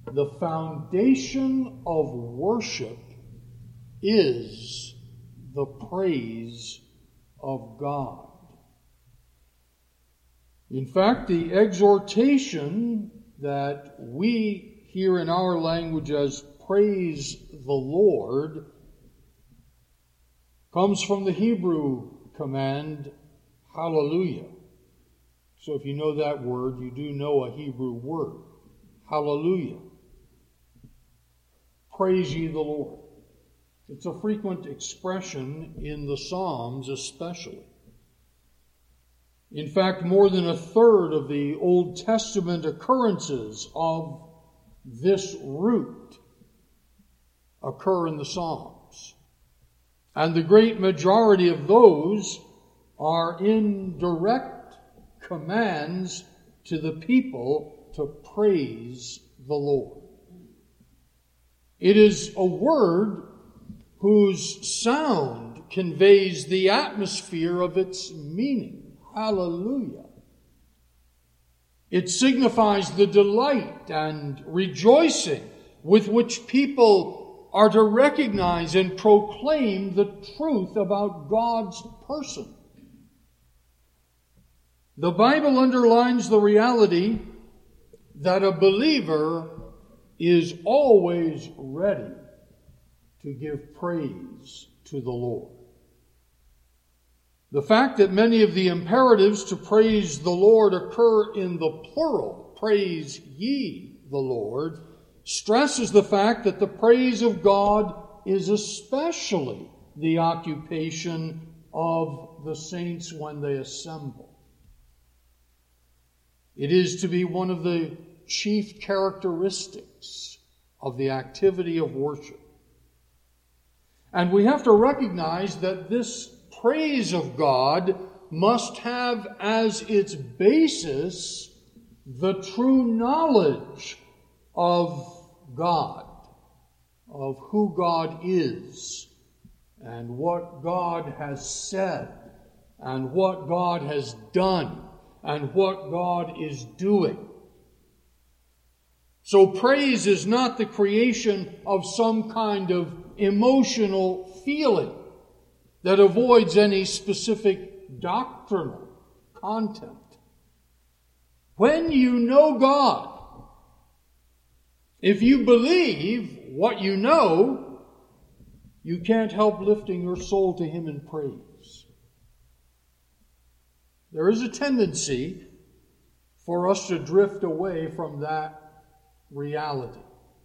The foundation of worship is the praise of God. In fact, the exhortation that we hear in our language as praise the Lord comes from the Hebrew command, hallelujah. So if you know that word, you do know a Hebrew word, hallelujah. Praise ye the Lord. It's a frequent expression in the Psalms especially. In fact, more than a third of the Old Testament occurrences of this root occur in the Psalms. And the great majority of those are in direct commands to the people to praise the Lord. It is a word whose sound conveys the atmosphere of its meaning. Hallelujah. It signifies the delight and rejoicing with which people are to recognize and proclaim the truth about God's person. The Bible underlines the reality that a believer is always ready to give praise to the Lord. The fact that many of the imperatives to praise the Lord occur in the plural, praise ye the Lord, stresses the fact that the praise of God is especially the occupation of the saints when they assemble. It is to be one of the chief characteristics of the activity of worship. And we have to recognize that this praise of God must have as its basis the true knowledge of God, of who God is, and what God has said, and what God has done, and what God is doing. So praise is not the creation of some kind of emotional feeling that avoids any specific doctrinal content. When you know God, if you believe what you know, you can't help lifting your soul to Him in praise. There is a tendency for us to drift away from that reality.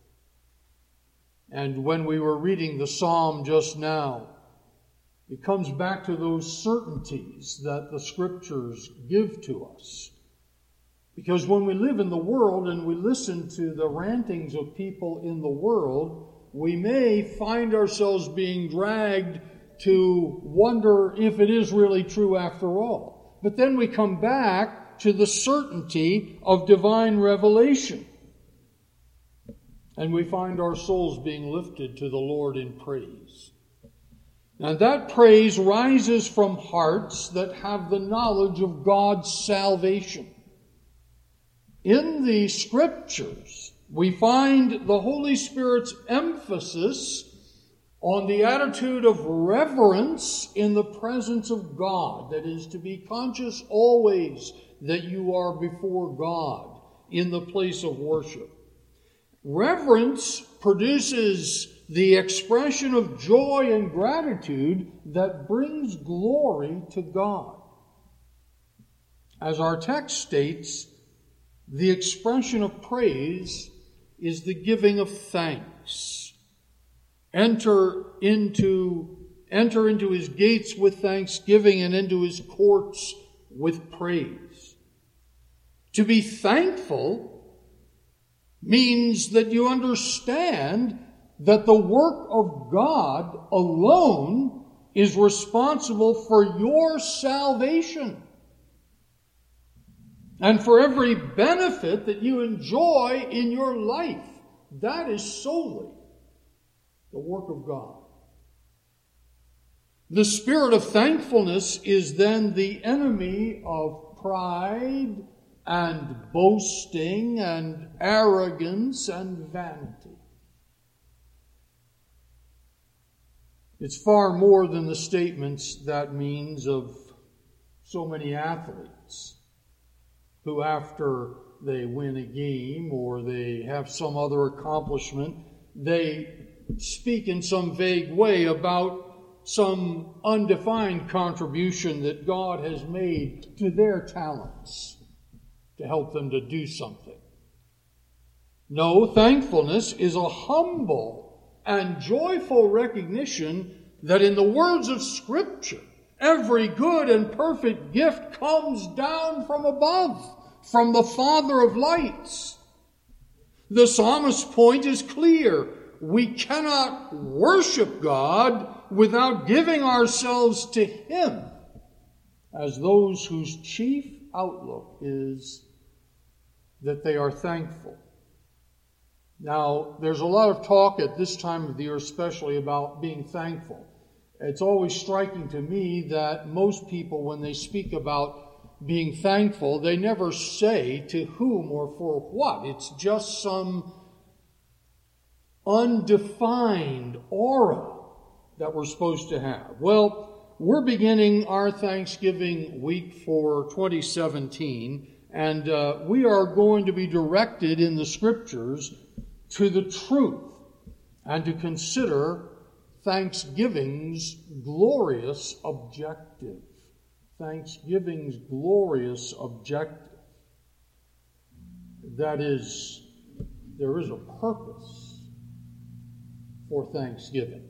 And when we were reading the psalm just now, it comes back to those certainties that the Scriptures give to us. Because when we live in the world and we listen to the rantings of people in the world, we may find ourselves being dragged to wonder if it is really true after all. But then we come back to the certainty of divine revelation. And we find our souls being lifted to the Lord in praise. And that praise rises from hearts that have the knowledge of God's salvation. In the Scriptures, we find the Holy Spirit's emphasis on the attitude of reverence in the presence of God. That is, to be conscious always that you are before God in the place of worship. Reverence produces the expression of joy and gratitude that brings glory to God. As our text states, the expression of praise is the giving of thanks. Enter into His gates with thanksgiving and into His courts with praise. To be thankful means that you understand that the work of God alone is responsible for your salvation and for every benefit that you enjoy in your life. That is solely the work of God. The spirit of thankfulness is then the enemy of pride and boasting and arrogance and vanity. It's far more than the statements that means of so many athletes who, after they win a game or they have some other accomplishment, they speak in some vague way about some undefined contribution that God has made to their talents to help them to do something. No, thankfulness is a humble and joyful recognition that in the words of Scripture, every good and perfect gift comes down from above, from the Father of lights. The psalmist's point is clear. We cannot worship God without giving ourselves to Him as those whose chief outlook is that they are thankful. Now, there's a lot of talk at this time of the year especially about being thankful. It's always striking to me that most people, when they speak about being thankful, they never say to whom or for what. It's just some undefined aura that we're supposed to have. Well, we're beginning our Thanksgiving week for 2017, and we are going to be directed in the Scriptures to the truth and to consider Thanksgiving's glorious objective. Thanksgiving's glorious objective. That is, there is a purpose for Thanksgiving.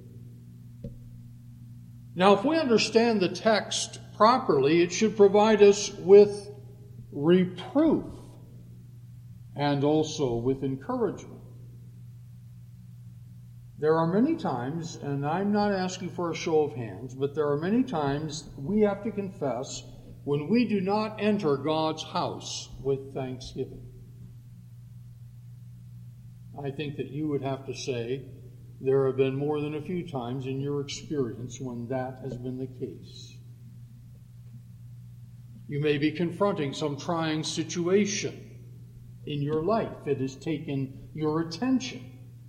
Now, if we understand the text properly, it should provide us with reproof and also with encouragement. There are many times, and I'm not asking for a show of hands, but there are many times we have to confess when we do not enter God's house with thanksgiving. I think that you would have to say there have been more than a few times in your experience when that has been the case. You may be confronting some trying situation in your life. It has taken your attention.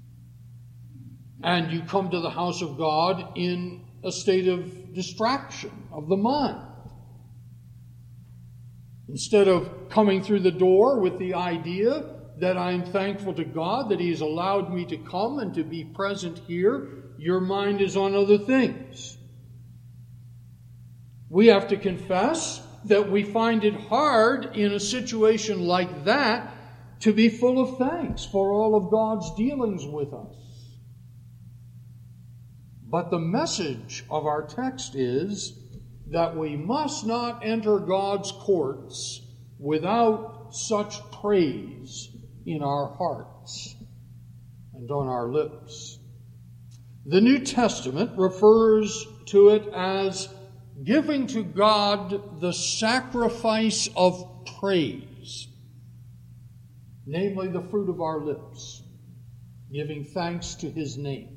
And you come to the house of God in a state of distraction of the mind. Instead of coming through the door with the idea that I'm thankful to God that He has allowed me to come and to be present here, your mind is on other things. We have to confess that we find it hard in a situation like that to be full of thanks for all of God's dealings with us. But the message of our text is that we must not enter God's courts without such praise in our hearts and on our lips. The New Testament refers to it as giving to God the sacrifice of praise, namely the fruit of our lips, giving thanks to His name.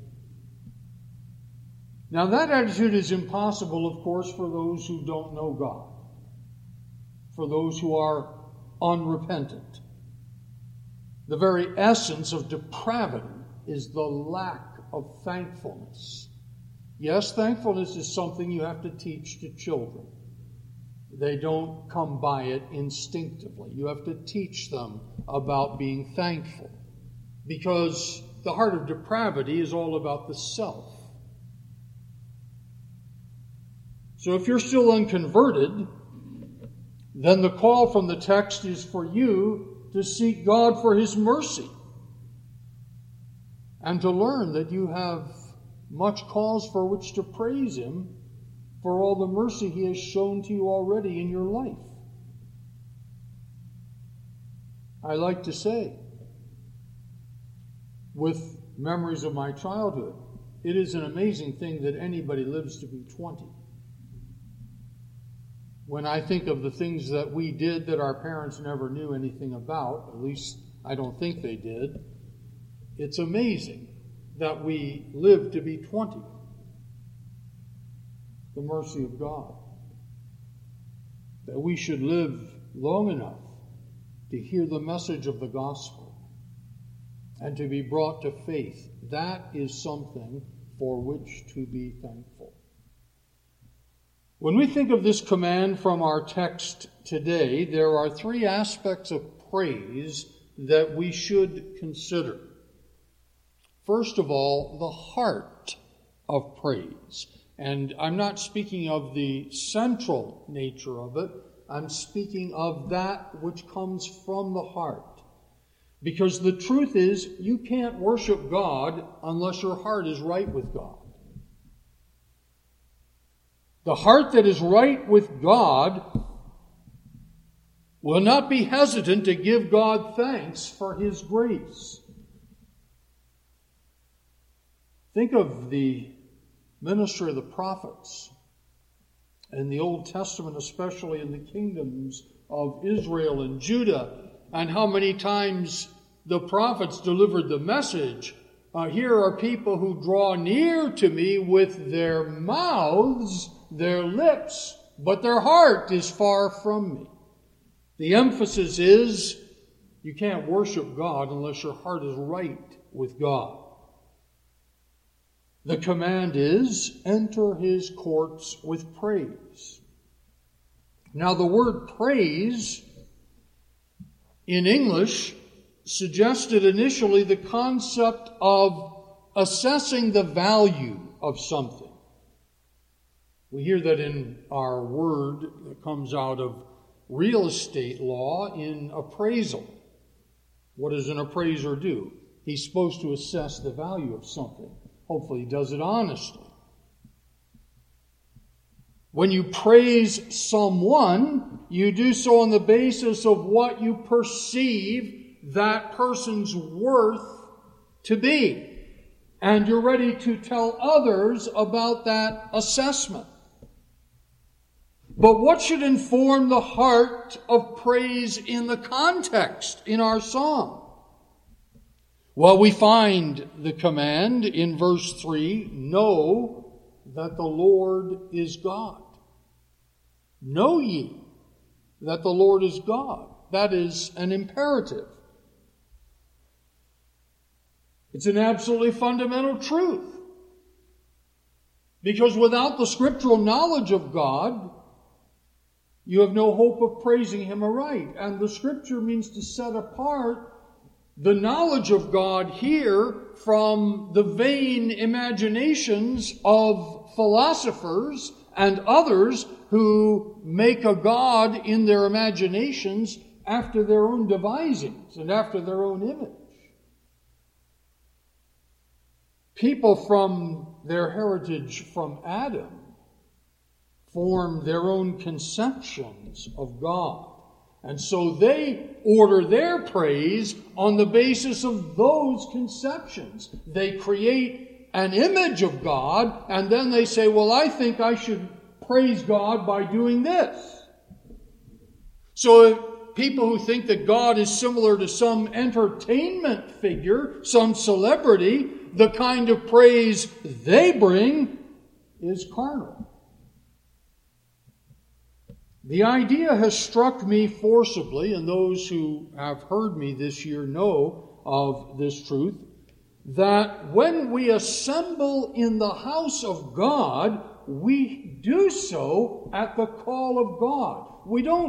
Now, that attitude is impossible, of course, for those who don't know God, for those who are unrepentant. The very essence of depravity is the lack of thankfulness. Yes, thankfulness is something you have to teach to children. They don't come by it instinctively. You have to teach them about being thankful, because the heart of depravity is all about the self. So if you're still unconverted, then the call from the text is for you to seek God for His mercy and to learn that you have much cause for which to praise Him for all the mercy He has shown to you already in your life. I like to say, with memories of my childhood, it is an amazing thing that anybody lives to be 20. When I think of the things that we did that our parents never knew anything about, at least I don't think they did, it's amazing that we lived to be 20. The mercy of God. That we should live long enough to hear the message of the gospel and to be brought to faith. That is something for which to be thankful. When we think of this command from our text today, there are three aspects of praise that we should consider. First of all, the heart of praise. And I'm not speaking of the central nature of it. I'm speaking of that which comes from the heart. Because the truth is, you can't worship God unless your heart is right with God. The heart that is right with God will not be hesitant to give God thanks for His grace. Think of the ministry of the prophets in the Old Testament, especially in the kingdoms of Israel and Judah, and how many times the prophets delivered the message. Here are people who draw near to me with their mouths, their lips, but their heart is far from me. The emphasis is you can't worship God unless your heart is right with God. The command is, enter His courts with praise. Now the word praise in English suggested initially the concept of assessing the value of something. We hear that in our word that comes out of real estate law in appraisal. What does an appraiser do? He's supposed to assess the value of something. Hopefully he does it honestly. When you praise someone, you do so on the basis of what you perceive that person's worth to be. And you're ready to tell others about that assessment. But what should inform the heart of praise in the context in our psalm? Well, we find the command in verse 3, know that the Lord is God. Know ye that the Lord is God. That is an imperative. It's an absolutely fundamental truth. Because without the scriptural knowledge of God, you have no hope of praising Him aright. And the Scripture means to set apart the knowledge of God here from the vain imaginations of philosophers and others who make a God in their imaginations after their own devisings and after their own image. People from their heritage from Adam form their own conceptions of God. And so they order their praise on the basis of those conceptions. They create an image of God, and then they say, well, I think I should praise God by doing this. So people who think that God is similar to some entertainment figure, some celebrity, the kind of praise they bring is carnal. The idea has struck me forcibly, and those who have heard me this year know of this truth, that when we assemble in the house of God, we do so at the call of God.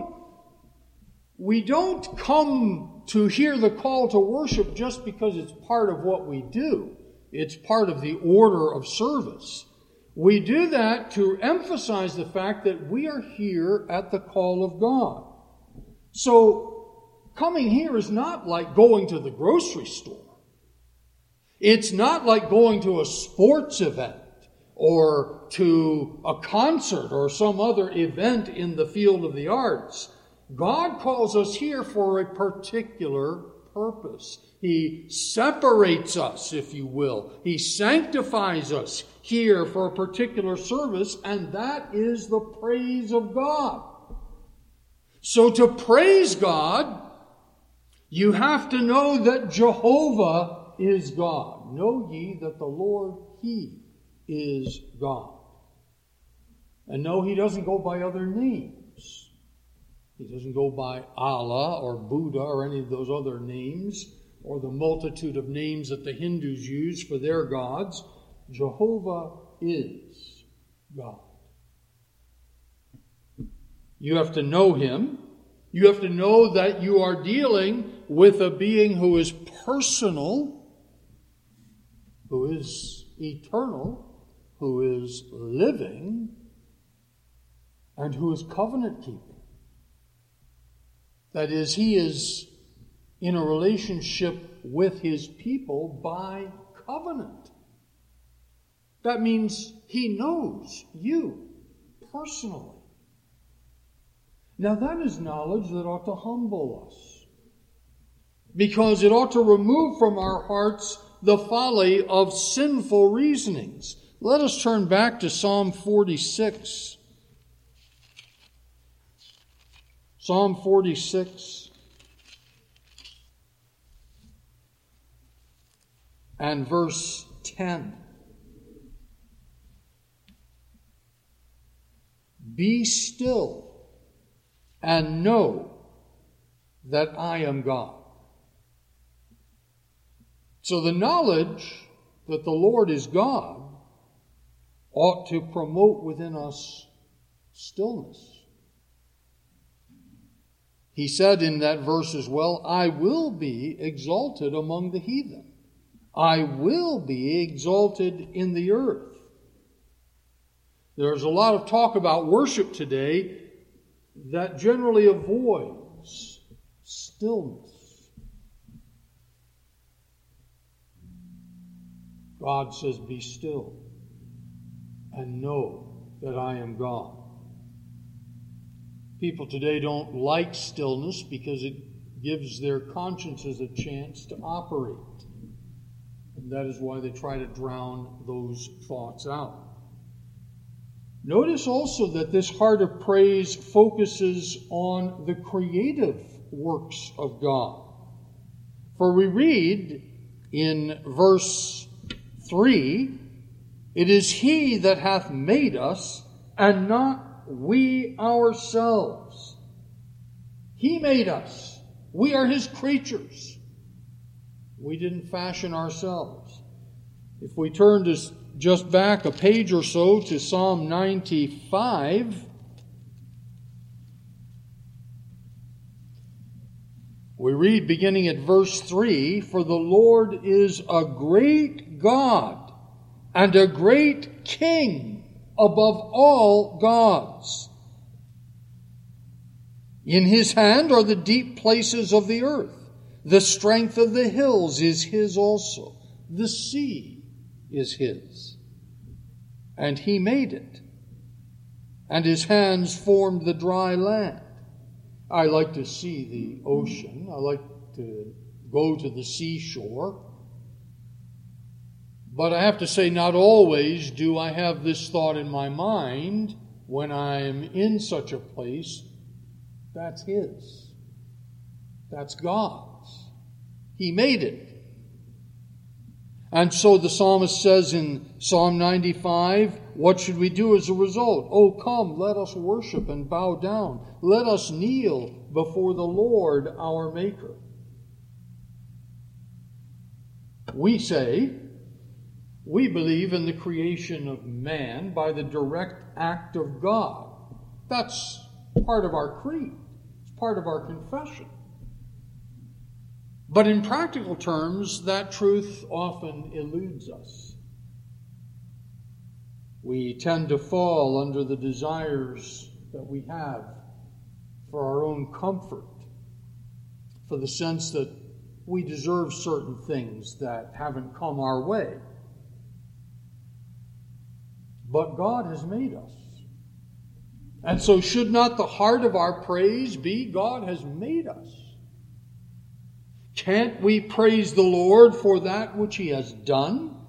We don't come to hear the call to worship just because it's part of what we do. It's part of the order of service. We do that to emphasize the fact that we are here at the call of God. So, coming here is not like going to the grocery store. It's not like going to a sports event or to a concert or some other event in the field of the arts. God calls us here for a particular purpose. He separates us, if you will. He sanctifies us here for a particular service, and that is the praise of God. So to praise God, you have to know that Jehovah is God. Know ye that the Lord, He is God. And no, He doesn't go by other names. He doesn't go by Allah or Buddha or any of those other names or the multitude of names that the Hindus use for their gods. Jehovah is God. You have to know Him. You have to know that you are dealing with a being who is personal, who is eternal, who is living, and who is covenant-keeping. That is, He is in a relationship with His people by covenant. That means He knows you personally. Now that is knowledge that ought to humble us, because it ought to remove from our hearts the folly of sinful reasonings. Let us turn back to Psalm 46. Psalm 46 and verse 10. Be still and know that I am God. So the knowledge that the Lord is God ought to promote within us stillness. He said in that verse as well, I will be exalted among the heathen. I will be exalted in the earth. There's a lot of talk about worship today that generally avoids stillness. God says, be still and know that I am God. People today don't like stillness because it gives their consciences a chance to operate. And that is why they try to drown those thoughts out. Notice also that this heart of praise focuses on the creative works of God. For we read in verse 3, it is He that hath made us, and not we ourselves. He made us. We are His creatures. We didn't fashion ourselves. If we turn to just back a page or so to Psalm 95, we read beginning at verse 3, for the Lord is a great God and a great King above all gods. In His hand are the deep places of the earth. The strength of the hills is His also. The sea is His, and He made it, and His hands formed the dry land. I like to see the ocean. I like to go to the seashore. But I have to say, not always do I have this thought in my mind when I'm in such a place. That's His. That's God's. He made it. And so the psalmist says in Psalm 95, what should we do as a result? Oh, come, let us worship and bow down. Let us kneel before the Lord our Maker. We say, we believe in the creation of man by the direct act of God. That's part of our creed. It's part of our confession. But in practical terms, that truth often eludes us. We tend to fall under the desires that we have for our own comfort, for the sense that we deserve certain things that haven't come our way. But God has made us. And so should not the heart of our praise be, God has made us? Can't we praise the Lord for that which He has done?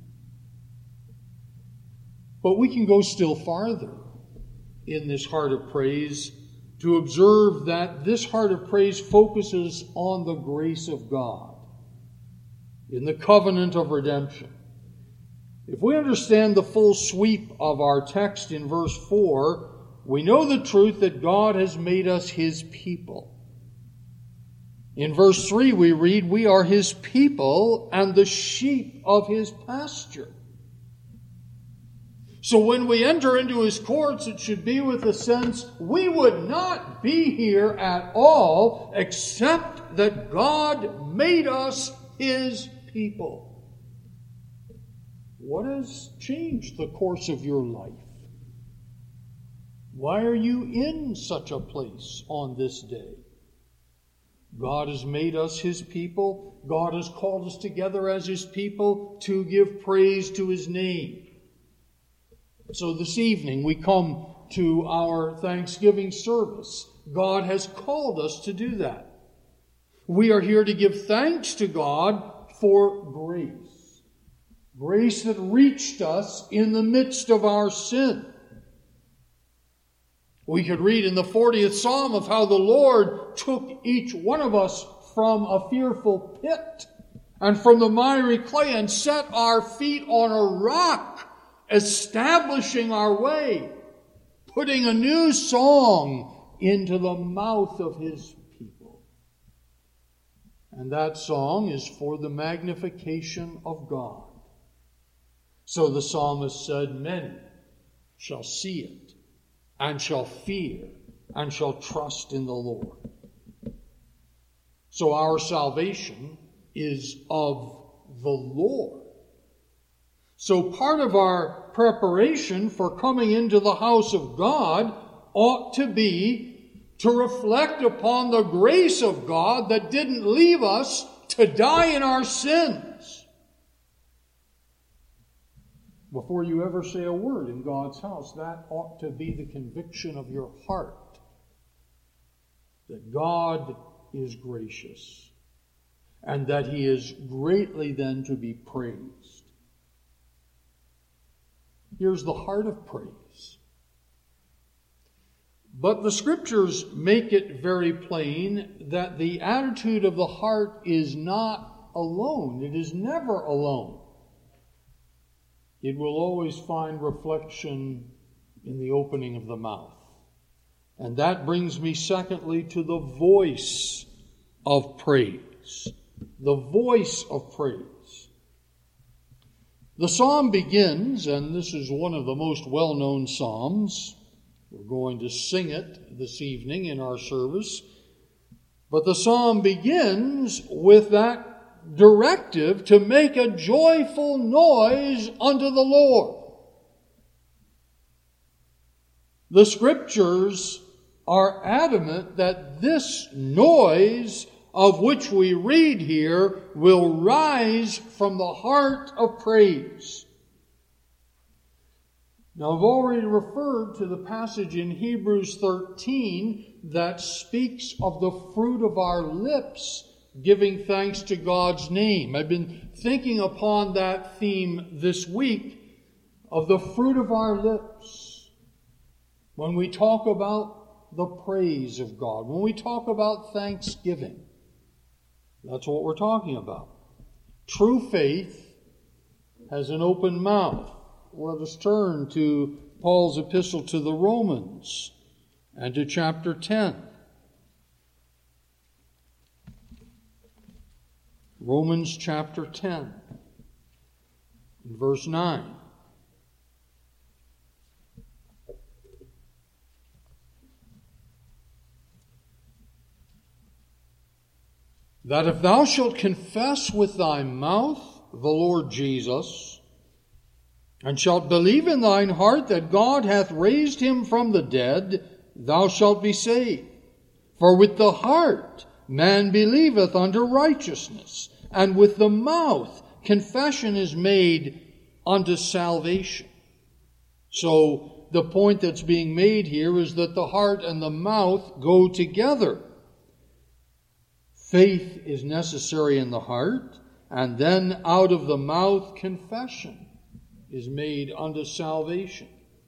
But we can go still farther in this heart of praise to observe that this heart of praise focuses on the grace of God in the covenant of redemption. If we understand the full sweep of our text in verse 4, We know the truth that God has made us His people. In verse 3 we read, we are His people and the sheep of His pasture. So when we enter into His courts, it should be with the sense we would not be here at all except that God made us His people. What has changed the course of your life? Why are you in such a place on this day? God has made us His people. God has called us together as His people to give praise to His name. So this evening we come to our Thanksgiving service. God has called us to do that. We are here to give thanks to God for grace. Grace that reached us in the midst of our sin. We could read in the 40th Psalm of how the Lord took each one of us from a fearful pit and from the miry clay and set our feet on a rock, establishing our way, putting a new song into the mouth of His people. And that song is for the magnification of God. So the psalmist said, many shall see it, and shall fear, and shall trust in the Lord. So our salvation is of the Lord. So part of our preparation for coming into the house of God ought to be to reflect upon the grace of God that didn't leave us to die in our sins. Before you ever say a word in God's house, that ought to be the conviction of your heart, that God is gracious and that He is greatly then to be praised. Here's the heart of praise. But the Scriptures make it very plain that the attitude of the heart is not alone. It is never alone. It will always find reflection in the opening of the mouth. And that brings me secondly to the voice of praise. The voice of praise. The psalm begins, and this is one of the most well-known psalms. We're going to sing it this evening in our service. But the psalm begins with that directive to make a joyful noise unto the Lord. The Scriptures are adamant that this noise of which we read here will rise from the heart of praise. Now, I've already referred to the passage in Hebrews 13 that speaks of the fruit of our lips giving thanks to God's name. I've been thinking upon that theme this week of the fruit of our lips. When we talk about the praise of God, when we talk about thanksgiving, that's what we're talking about. True faith has an open mouth. Let us turn to Paul's epistle to the Romans and to chapter 10. Romans chapter 10, verse 9. That if thou shalt confess with thy mouth the Lord Jesus, and shalt believe in thine heart that God hath raised him from the dead, thou shalt be saved. For with the heart man believeth unto righteousness, and with the mouth confession is made unto salvation. So the point that's being made here is that the heart and the mouth go together. Faith is necessary in the heart, and then out of the mouth confession is made unto salvation.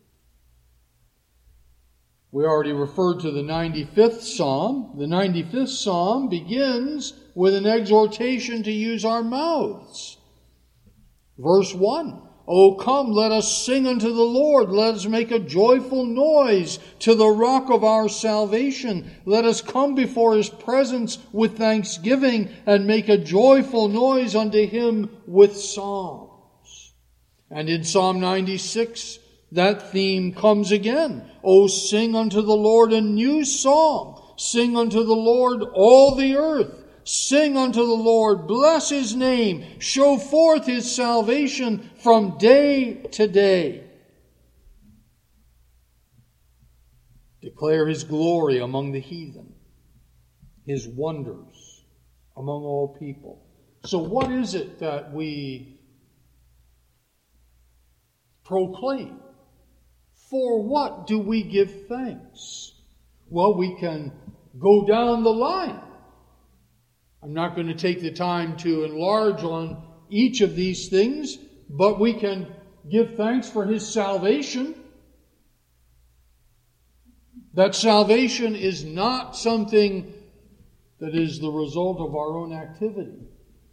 We already referred to the 95th Psalm. The 95th Psalm begins with an exhortation to use our mouths. Verse 1, O come, let us sing unto the Lord. Let us make a joyful noise to the rock of our salvation. Let us come before his presence with thanksgiving and make a joyful noise unto him with psalms. And in Psalm 96, that theme comes again. O sing unto the Lord a new song. Sing unto the Lord all the earth. Sing unto the Lord, bless his name, show forth his salvation from day to day. Declare his glory among the heathen, his wonders among all people. So what is it that we proclaim? For what do we give thanks? Well, we can go down the line. I'm not going to take the time to enlarge on each of these things, but we can give thanks for his salvation. That salvation is not something that is the result of our own activity.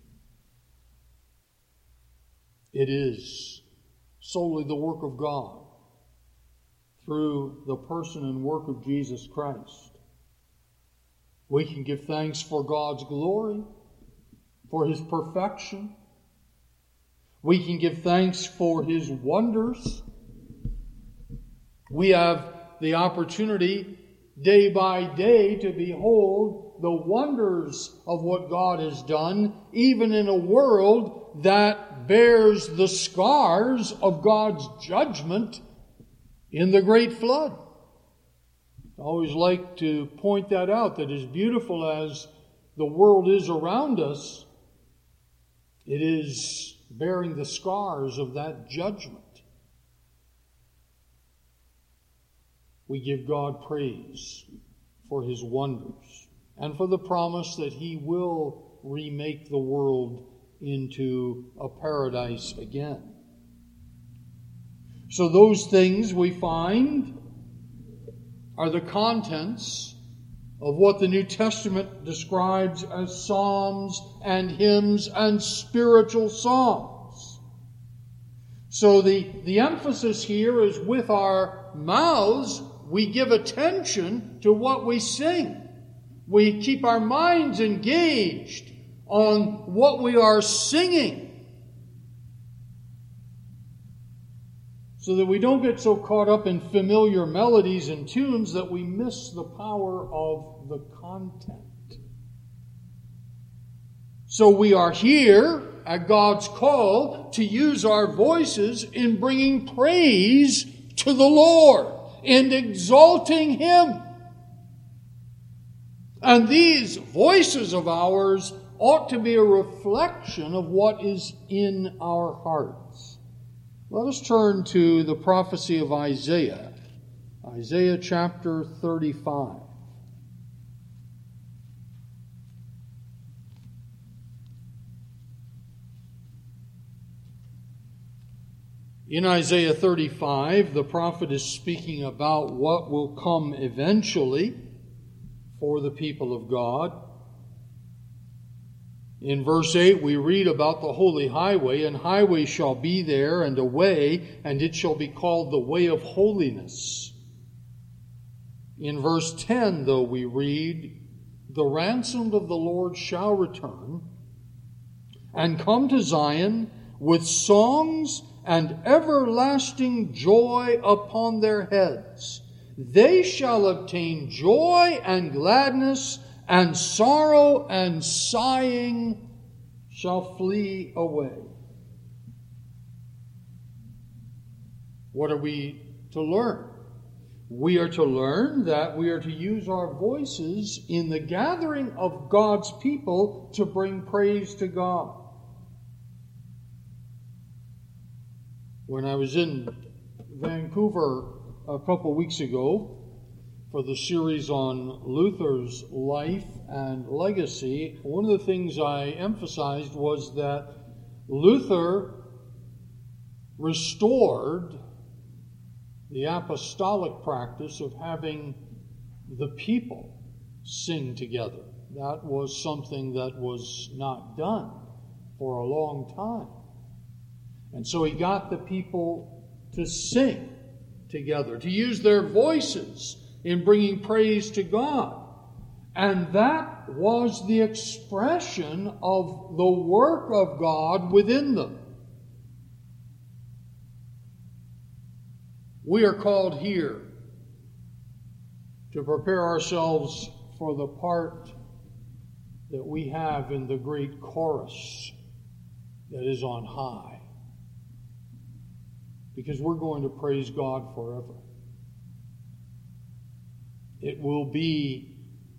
It is solely the work of God through the person and work of Jesus Christ. We can give thanks for God's glory, for his perfection. We can give thanks for his wonders. We have the opportunity day by day to behold the wonders of what God has done, even in a world that bears the scars of God's judgment in the great flood. I always like to point that out, that as beautiful as the world is around us, it is bearing the scars of that judgment. We give God praise for his wonders and for the promise that he will remake the world into a paradise again. So those things we find are the contents of what the New Testament describes as psalms and hymns and spiritual songs. So the emphasis here is with our mouths, we give attention to what we sing. We keep our minds engaged on what we are singing, so that we don't get so caught up in familiar melodies and tunes that we miss the power of the content. So we are here at God's call to use our voices in bringing praise to the Lord and exalting him. And these voices of ours ought to be a reflection of what is in our hearts. Let us turn to the prophecy of Isaiah. Isaiah chapter 35. In Isaiah 35, the prophet is speaking about what will come eventually for the people of God. In verse 8, we read about the holy highway, and highway shall be there, and a way, and it shall be called the way of holiness. In verse 10, though, we read, the ransomed of the Lord shall return, and come to Zion with songs and everlasting joy upon their heads. They shall obtain joy and gladness, and sorrow and sighing shall flee away. What are we to learn? We are to learn that we are to use our voices in the gathering of God's people to bring praise to God. When I was in Vancouver a couple weeks ago for the series on Luther's life and legacy, one of the things I emphasized was that Luther restored the apostolic practice of having the people sing together. That was something that was not done for a long time. And so he got the people to sing together, to use their voices in bringing praise to God. And that was the expression of the work of God within them. We are called here to prepare ourselves for the part that we have in the great chorus that is on high. Because we're going to praise God forever. It will be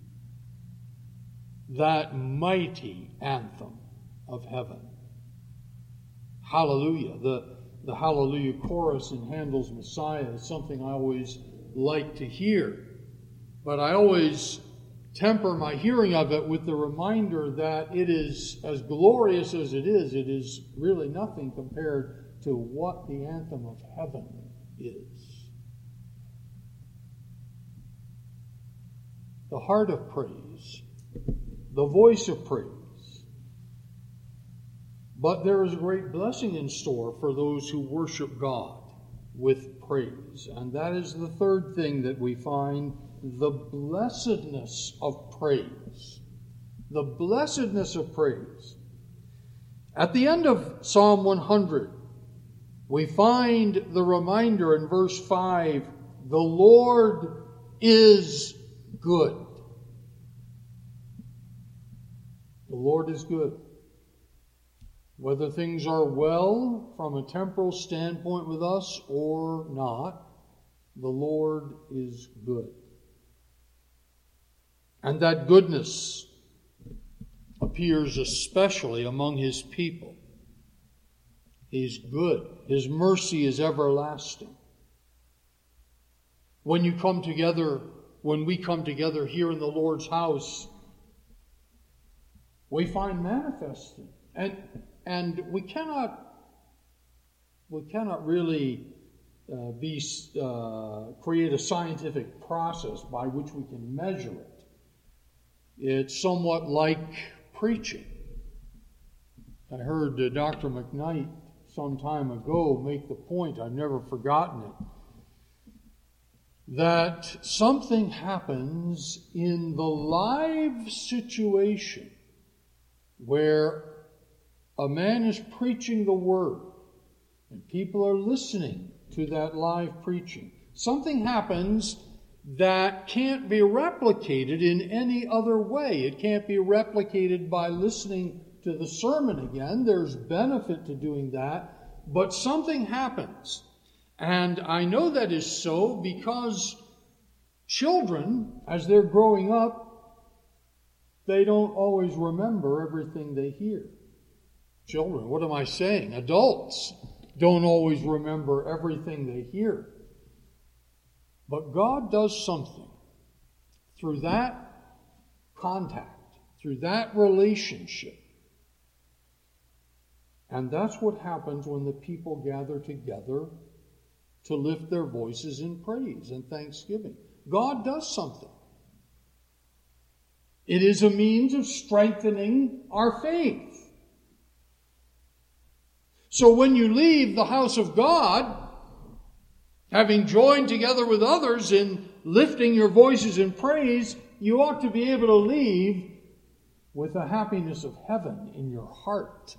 that mighty anthem of heaven. Hallelujah. The Hallelujah chorus in Handel's Messiah is something I always like to hear. But I always temper my hearing of it with the reminder that it is, as glorious as it is really nothing compared to what the anthem of heaven is. The heart of praise, the voice of praise. But there is a great blessing in store for those who worship God with praise. And that is the third thing that we find, the blessedness of praise. The blessedness of praise. At the end of Psalm 100, we find the reminder in verse 5, the Lord is good. The Lord is good. Whether things are well from a temporal standpoint with us or not, the Lord is good. And that goodness appears especially among His people. He's good. His mercy is everlasting. When we come together here in the Lord's house, we find manifested. And we cannot really create a scientific process by which we can measure it. It's somewhat like preaching. I heard Dr. McKnight some time ago make the point, I've never forgotten it, that something happens in the live situation where a man is preaching the Word and people are listening to that live preaching. Something happens that can't be replicated in any other way. It can't be replicated by listening to the sermon again. There's benefit to doing that, but something happens. And I know that is so because children, as they're growing up, they don't always remember everything they hear. Children, what am I saying? Adults don't always remember everything they hear. But God does something through that contact, through that relationship. And that's what happens when the people gather together to lift their voices in praise and thanksgiving. God does something. It is a means of strengthening our faith. So when you leave the house of God, having joined together with others in lifting your voices in praise, you ought to be able to leave with the happiness of heaven in your heart.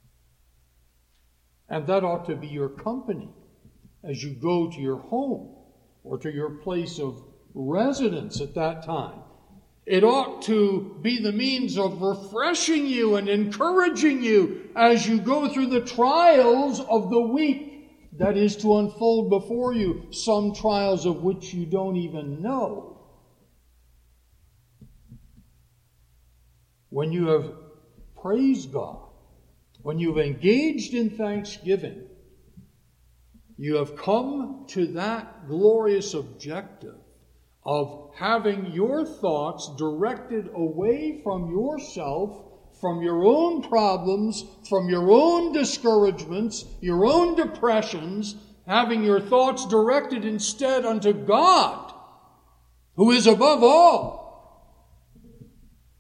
And that ought to be your company as you go to your home or to your place of residence at that time. It ought to be the means of refreshing you and encouraging you as you go through the trials of the week that is to unfold before you, some trials of which you don't even know. When you have praised God, when you've engaged in thanksgiving, you have come to that glorious objective of having your thoughts directed away from yourself, from your own problems, from your own discouragements, your own depressions, having your thoughts directed instead unto God, who is above all.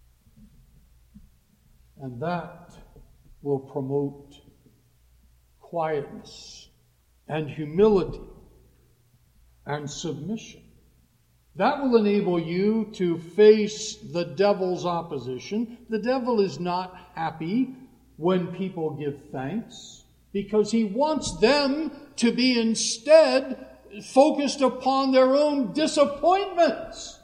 And that will promote quietness and humility and submission. That will enable you to face the devil's opposition. The devil is not happy when people give thanks because he wants them to be instead focused upon their own disappointments.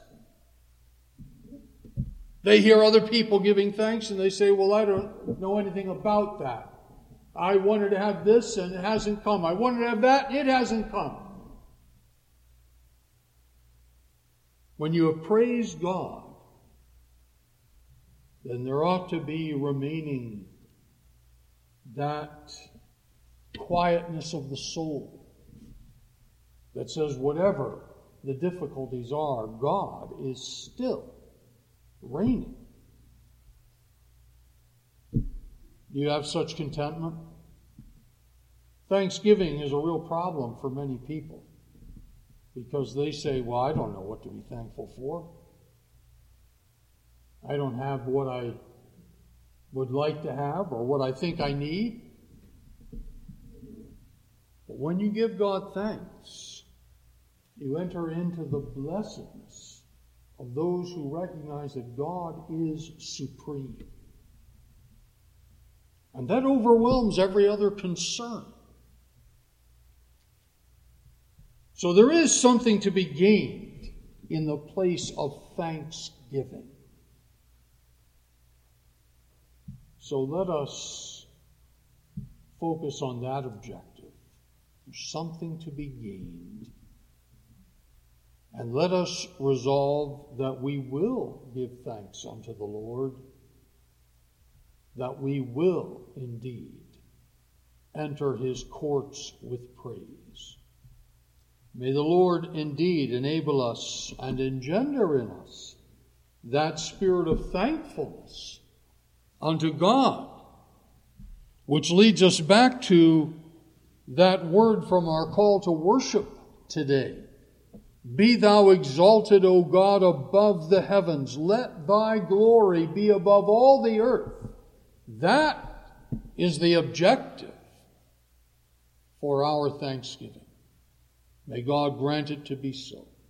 They hear other people giving thanks and they say, well, I don't know anything about that. I wanted to have this and it hasn't come. I wanted to have that and it hasn't come. When you have praised God, then there ought to be remaining that quietness of the soul that says whatever the difficulties are, God is still reigning. Do you have such contentment? Thanksgiving is a real problem for many people because they say, well, I don't know what to be thankful for. I don't have what I would like to have or what I think I need. But when you give God thanks, you enter into the blessedness of those who recognize that God is supreme. And that overwhelms every other concern. So there is something to be gained in the place of thanksgiving. So let us focus on that objective. There's something to be gained. And let us resolve that we will give thanks unto the Lord, that we will indeed enter his courts with praise. May the Lord indeed enable us and engender in us that spirit of thankfulness unto God, which leads us back to that word from our call to worship today. Be thou exalted, O God, above the heavens. Let thy glory be above all the earth. That is the objective for our thanksgiving. May God grant it to be so.